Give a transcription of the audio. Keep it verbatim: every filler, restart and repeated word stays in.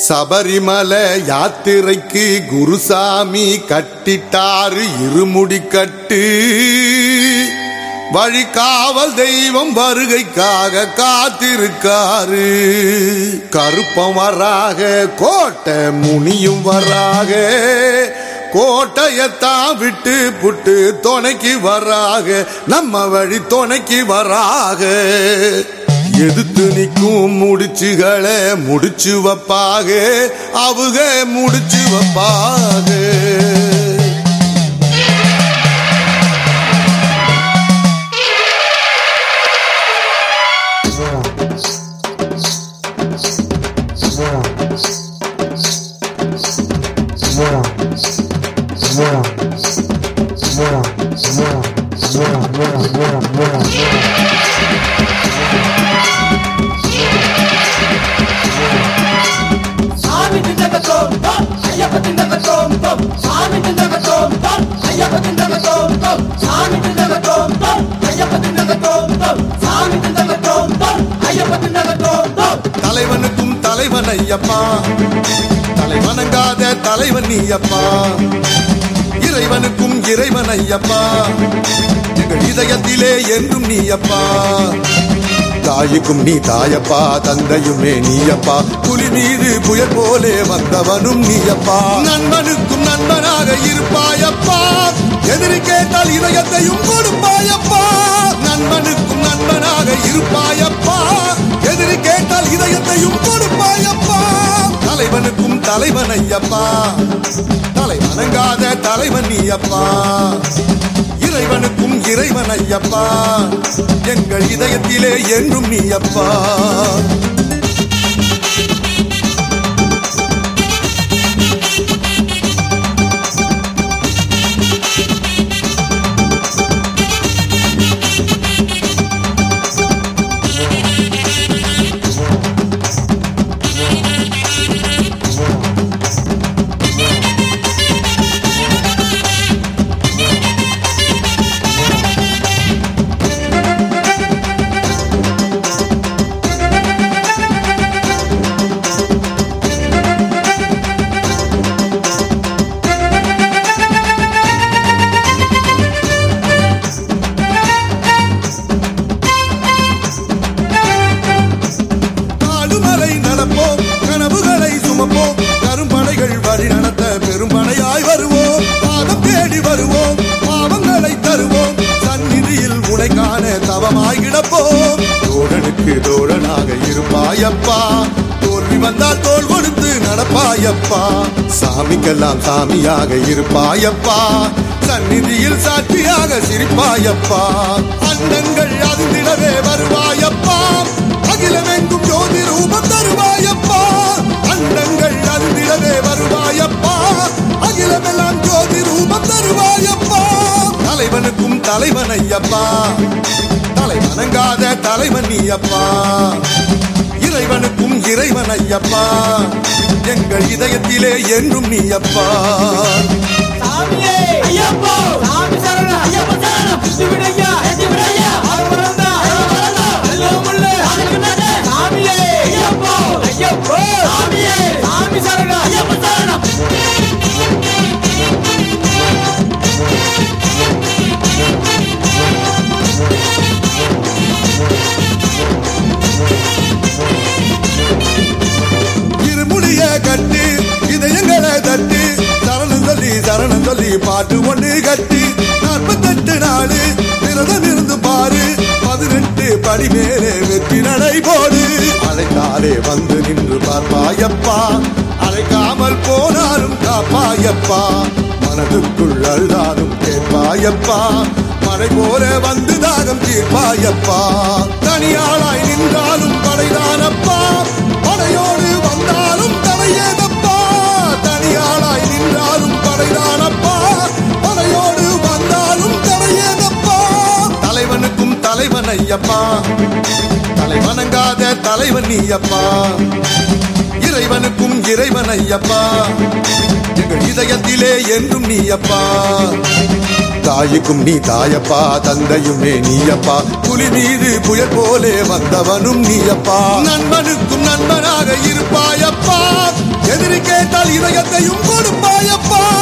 சபரிமலை யாத்திரைக்கு குருசாமி கட்டிட்டாரு இருமுடி கட்டு. வழிகாவல் தெய்வம் வருகைக்காக காத்திருக்காரு. கருப்பம் வராக கோட்டை முனியும் வராக. கோட்டையத்தான் விட்டு புட்டு துணைக்கு வராக. நம்ம வழி துணைக்கு வராக. எதிர்த்து நிற்கும் முடிச்சுகளை முடிச்சு வைப்பாக. அவங்க முடிச்சு வைப்பாக. தலைவனுக்கும் தலைவன் ஐயப்பா, தலைவனங்காத தலைவன் நீயப்பா. இறைவனுக்கும் இறைவன் ஐயப்பா, எங்கள் இதயத்திலே என்றும் நீயப்பா. தாய்க்கும் நீ தாயப்பா, தந்தையுமே நீயப்பா. புலி மீது புயல் போலே வந்தவனும் நீயப்பா. நண்பனுக்கும் நண்பனாக இருப்பாயப்பா, எதிரி கேட்டால் இதயத்தையும் கொடுப்பாயப்பா. நண்பனுக்கும் நண்பனாக இருப்பாயப்பா, எதிரி கேட்டால் இதயத்தையும் கொடுப்பாயப்பா. தலைவனுக்கும் தலைவன் ஐயப்பா, தலைவனங்காத தலைவன் நீயப்பா. இறைவனுக்கும் இறைவன் ஐயப்பா, எங்கள் இதயத்திலே என்றும் நீயப்பா. கனவுகளை சுமப்போம், கரும்படைகள் வழி நடத்த பெரும்படையாய் வருவோம். பாதம் தேடி வருவோம், பாவங்களை தருவோம். சந்நிதியில் உனை காண தவமாய் கிடப்போம். தோழனுக்கு தோழனாக இருப்பாயப்பா, தோல்வி வந்தால் தோல் கொடுத்து நடப்பாயப்பா. சாமிக்கெல்லாம் சாமியாக இருப்பாயப்பா, சந்நிதியில் சாட்சியாக சிரிப்பாயப்பா. அண்டங்கள் அதிர்ந்திடவே வருவாயப்பா, அகிலமெங்கும் ஜோதி ரூபம் தருவாயப்பா. அண்டங்கள் அதிர்ந்திடவே வருவாயப்பா, அகிலமெல்லாம் ஜோதி ரூபம் தருவாயப்பா. தலைவனுக்கும் தலைவன் ஐயப்பா, தலைவனங்காத தலைவன் நீயப்பா. இறைவனுக்கும் இறைவன் ஐயப்பா, எங்கள் இதயத்திலே என்றும் நீயப்பா. சாமியே ஐயப்பா, சாமி சரண ஐயப்பா சரணம். விடுவிடையா விடுவிடையா ஆரவரந்தா ஆரவரந்தா அல்லமுள்ள ஆனகனே. சாமியே ஐயப்பா ஐயப்பா, சாமியே சாமி சரண ஐயப்பா சரணம். இருமுடிய கட்டி இதயங்களை தட்டி, சரணம் சொல்லி சரணம் சொல்லி பாட்டு ஒண்ணு கட்டி. நாற்பத்தெட்டு நாடு விரதம் இருந்து பாரு, பதினெட்டு படி மேலே வெற்றி நடை போடு. அழைத்தாலே வந்து நின்று பார்ப்பாயப்பா, அழைக்காமல் போனாலும் காப்பாயப்பா. மனதுக்குள் அழுதாலும் கேட்பாயப்பா, மழை போல வந்து தாகம் தீர்ப்பாயப்பா. தனியாளாய் நின்றாலும் படைதானப்பா, படையோடு வந்தாலும் தலையேதப்பா. தனியாளாய் நின்றாலும் படைதானப்பா, படையோடு வந்தாலும் தலையேதப்பா. தலைவனுக்கும் தலைவன் ஐயப்பா, தலைவனங்காத தலைவன் நீயப்பா. இறைவனுக்கும் இறைவன் ஐயப்பா, எங்கள் இதயத்திலே என்றும் நீயப்பா. தாய்க்கும் நீ தாயப்பா, தந்தையுமே நீயப்பா. புலி மீது புயல் போலே வந்தவனும் நீயப்பா. நண்பனுக்கும் நண்பனாக இருப்பாயப்பா, இதயத்தையும் கொடுப்பாயப்பா.